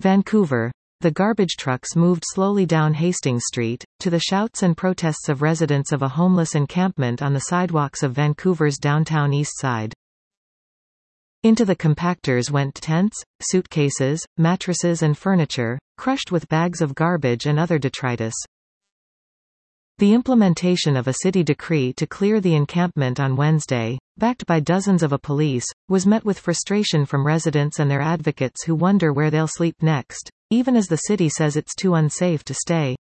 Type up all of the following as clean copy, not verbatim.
Vancouver. The garbage trucks moved slowly down Hastings Street, to the shouts and protests of residents of a homeless encampment on the sidewalks of Vancouver's downtown east side. Into the compactors went tents, suitcases, mattresses and furniture, crushed with bags of garbage and other detritus. The implementation of a city decree to clear the encampment on Wednesday, backed by dozens of police, was met with frustration from residents and their advocates who wonder where they'll sleep next, even as the city says it's too unsafe to stay.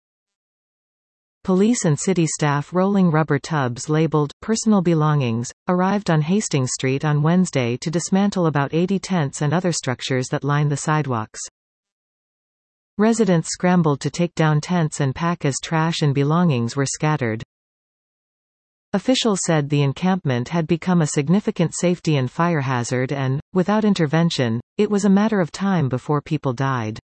Police and city staff rolling rubber tubs labeled "personal belongings" arrived on Hastings Street on Wednesday to dismantle about 80 tents and other structures that line the sidewalks. Residents scrambled to take down tents and pack as trash and belongings were scattered. Officials said the encampment had become a significant safety and fire hazard and, without intervention, it was a matter of time before people died.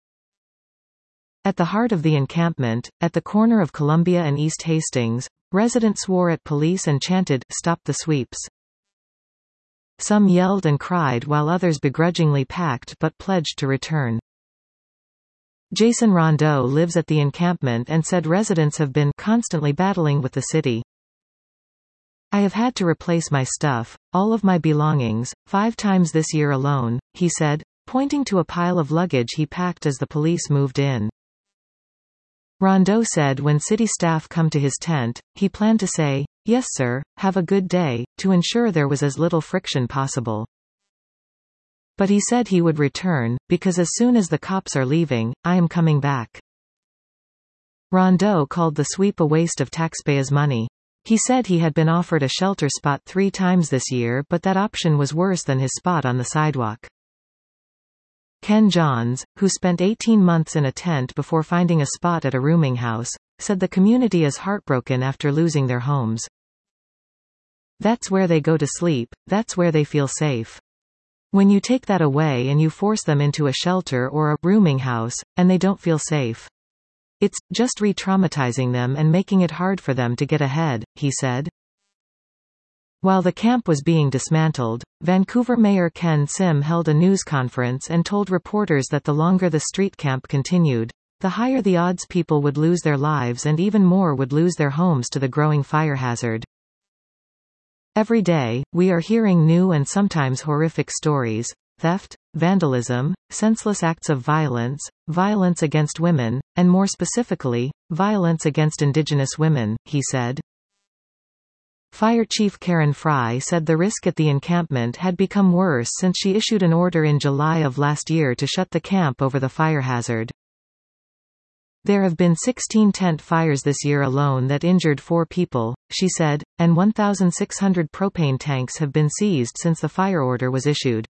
At the heart of the encampment, at the corner of Columbia and East Hastings, residents swore at police and chanted, "Stop the sweeps." Some yelled and cried while others begrudgingly packed but pledged to return. Jason Rondeau lives at the encampment and said residents have been constantly battling with the city. "I have had to replace my stuff, all of my belongings, 5 times this year alone," he said, pointing to a pile of luggage he packed as the police moved in. Rondeau said when city staff come to his tent, he planned to say, "Yes sir, have a good day," to ensure there was as little friction possible. But he said he would return, because as soon as the cops are leaving, I am coming back. Rondeau called the sweep a waste of taxpayers' money. He said he had been offered a shelter spot 3 times this year, but that option was worse than his spot on the sidewalk. Ken Johns, who spent 18 months in a tent before finding a spot at a rooming house, said the community is heartbroken after losing their homes. "That's where they go to sleep, that's where they feel safe. When you take that away and you force them into a shelter or a rooming house, and they don't feel safe. It's just re-traumatizing them and making it hard for them to get ahead," he said. While the camp was being dismantled, Vancouver Mayor Ken Sim held a news conference and told reporters that the longer the street camp continued, the higher the odds people would lose their lives and even more would lose their homes to the growing fire hazard. "Every day, we are hearing new and sometimes horrific stories: theft, vandalism, senseless acts of violence, violence against women, and more specifically, violence against Indigenous women," he said. Fire Chief Karen Fry said the risk at the encampment had become worse since she issued an order in July of last year to shut the camp over the fire hazard. "There have been 16 tent fires this year alone that injured 4 people, she said, and 1,600 propane tanks have been seized since the fire order was issued.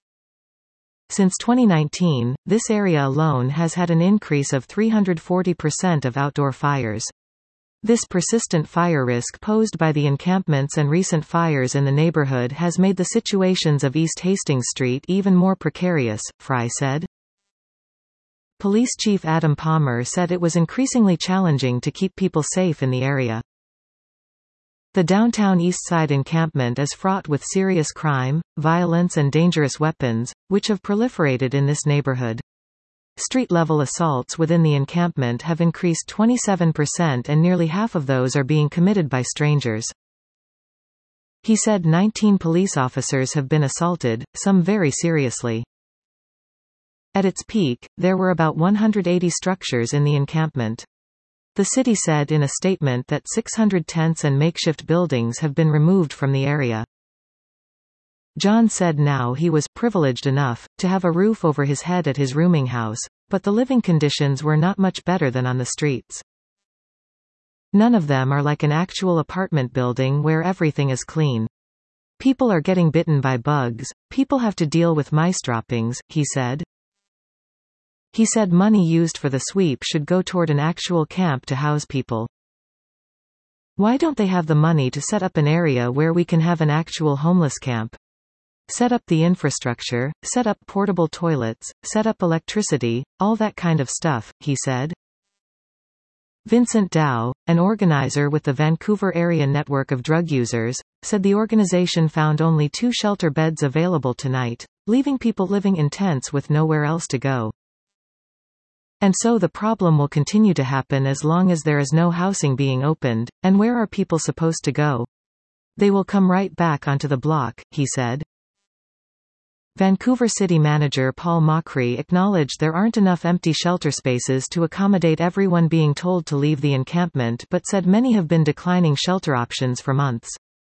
Since 2019, this area alone has had an increase of 340% of outdoor fires. This persistent fire risk posed by the encampments and recent fires in the neighborhood has made the situations of East Hastings Street even more precarious," Fry said. Police Chief Adam Palmer said it was increasingly challenging to keep people safe in the area. "The downtown East Side encampment is fraught with serious crime, violence and dangerous weapons, which have proliferated in this neighborhood. Street-level assaults within the encampment have increased 27% and nearly half of those are being committed by strangers." He said 19 police officers have been assaulted, some very seriously. At its peak, there were about 180 structures in the encampment. The city said in a statement that 600 tents and makeshift buildings have been removed from the area. John said now he was privileged enough to have a roof over his head at his rooming house, but the living conditions were not much better than on the streets. "None of them are like an actual apartment building where everything is clean. People are getting bitten by bugs, people have to deal with mice droppings," he said. He said money used for the sweep should go toward an actual camp to house people. "Why don't they have the money to set up an area where we can have an actual homeless camp? Set up the infrastructure, set up portable toilets, set up electricity, all that kind of stuff," he said. Vincent Dow, an organizer with the Vancouver Area Network of Drug Users, said the organization found only 2 shelter beds available tonight, leaving people living in tents with nowhere else to go. And so the problem will continue to happen as long as there is no housing being opened, and where are people supposed to go? They will come right back onto the block, he said. Vancouver City Manager Paul Macri acknowledged there aren't enough empty shelter spaces to accommodate everyone being told to leave the encampment, but said many have been declining shelter options for months.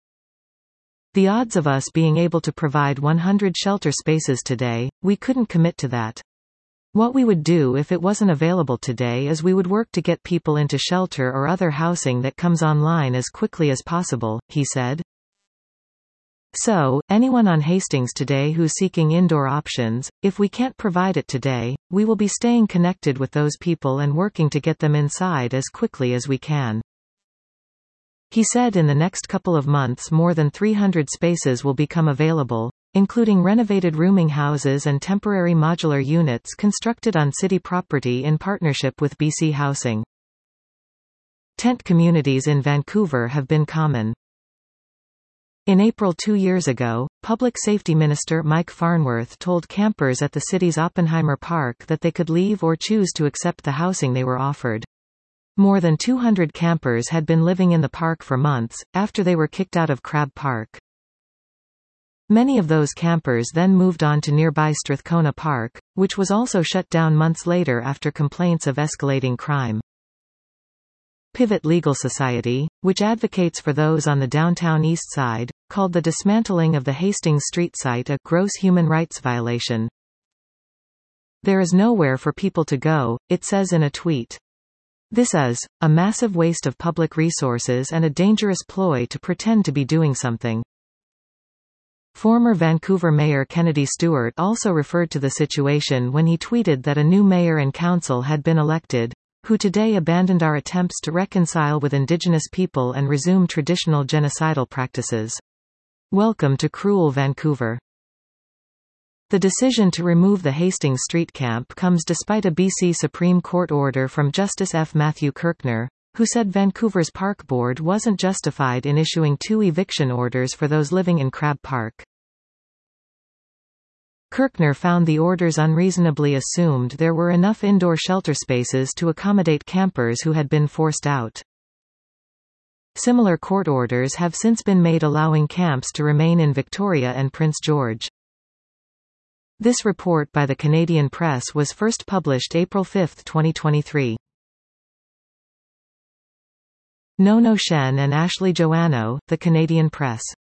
The odds of us being able to provide 100 shelter spaces today, we couldn't commit to that. What we would do if it wasn't available today is we would work to get people into shelter or other housing that comes online as quickly as possible, he said. So, anyone on Hastings today who's seeking indoor options, if we can't provide it today, we will be staying connected with those people and working to get them inside as quickly as we can. He said in the next couple of months more than 300 spaces will become available, including renovated rooming houses and temporary modular units constructed on city property in partnership with BC Housing. Tent communities in Vancouver have been common. In April 2 years ago, Public Safety Minister Mike Farnworth told campers at the city's Oppenheimer Park that they could leave or choose to accept the housing they were offered. More than 200 campers had been living in the park for months, after they were kicked out of Crab Park. Many of those campers then moved on to nearby Strathcona Park, which was also shut down months later after complaints of escalating crime. Pivot Legal Society, which advocates for those on the downtown east side, called the dismantling of the Hastings Street site a gross human rights violation. There is nowhere for people to go, it says in a tweet. This is a massive waste of public resources and a dangerous ploy to pretend to be doing something. Former Vancouver Mayor Kennedy Stewart also referred to the situation when he tweeted that a new mayor and council had been elected, who today abandoned our attempts to reconcile with Indigenous people and resume traditional genocidal practices. Welcome to cruel Vancouver. The decision to remove the Hastings Street camp comes despite a BC Supreme Court order from Justice F. Matthew Kirkner, who said Vancouver's Park Board wasn't justified in issuing 2 eviction orders for those living in Crab Park. Kirkner found the orders unreasonably assumed there were enough indoor shelter spaces to accommodate campers who had been forced out. Similar court orders have since been made allowing camps to remain in Victoria and Prince George. This report by the Canadian Press was first published April 5, 2023. Nono Shen and Ashley Joannou, The Canadian Press.